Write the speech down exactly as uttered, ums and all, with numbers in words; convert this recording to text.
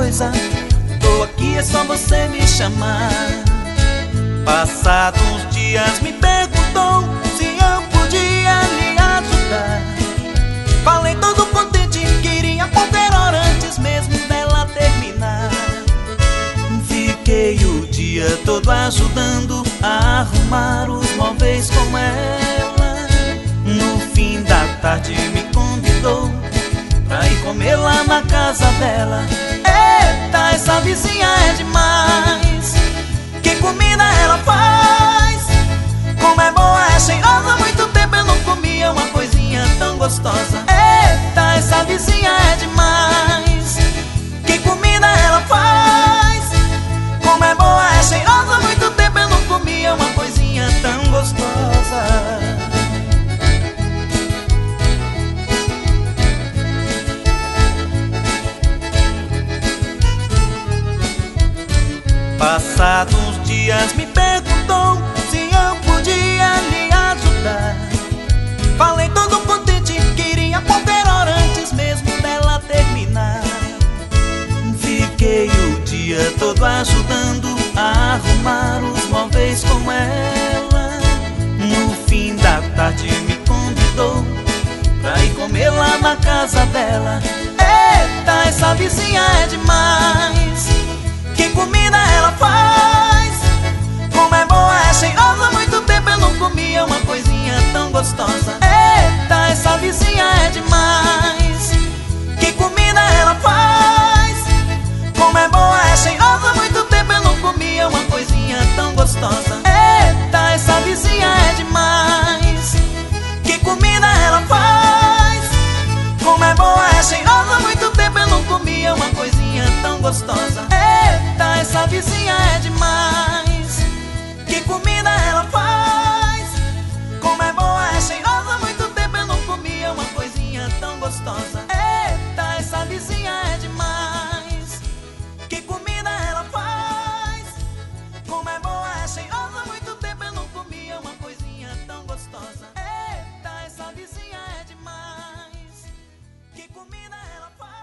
coisa, tô aqui, é só você me chamar. Passados uns dias me perguntou se eu podia lhe ajudar. Falei todo contente que iria qualquer hora antes mesmo dela terminar. Fiquei o dia todo ajudando a arrumar os móveis com ela. No fim da tarde me convidou pra ir comer lá na casa dela. Eita, essa vizinha é demais, que comida ela faz! Como é boa, é cheirosa, muito tempo eu não comia uma coisinha tão gostosa. Eita, essa vizinha é demais, que comida ela faz! Como é boa, é cheirosa, muito tempo eu não comia uma coisinha tão gostosa. Passados uns dias me perguntou se eu podia lhe ajudar. Falei todo contente que iria qualquer hora antes mesmo dela terminar. Fiquei o dia todo ajudando a arrumar os móveis com ela. No fim da tarde me convidou pra ir comer lá na casa dela. Eita, essa vizinha é demais, que comida ela faz! Como é boa, é cheirosa, muito tempo eu não comia uma coisinha tão gostosa. Eita, essa vizinha é demais, que comida ela faz! Como é boa, é cheirosa, muito tempo eu não comia uma coisinha tão gostosa. Eita, essa vizinha é demais, que comida ela faz! Como é boa, é cheirosa, muito tempo eu não comia uma coisinha tão gostosa. Eita, essa vizinha é demais, que comida ela faz! Como é boa, é cheirosa, muito tempo eu não comia uma coisinha tão gostosa. Eita, essa vizinha é demais, que comida ela faz! Como é boa, é cheirosa, muito tempo eu não comia uma coisinha tão gostosa. Eita, essa vizinha é demais, que comida ela faz!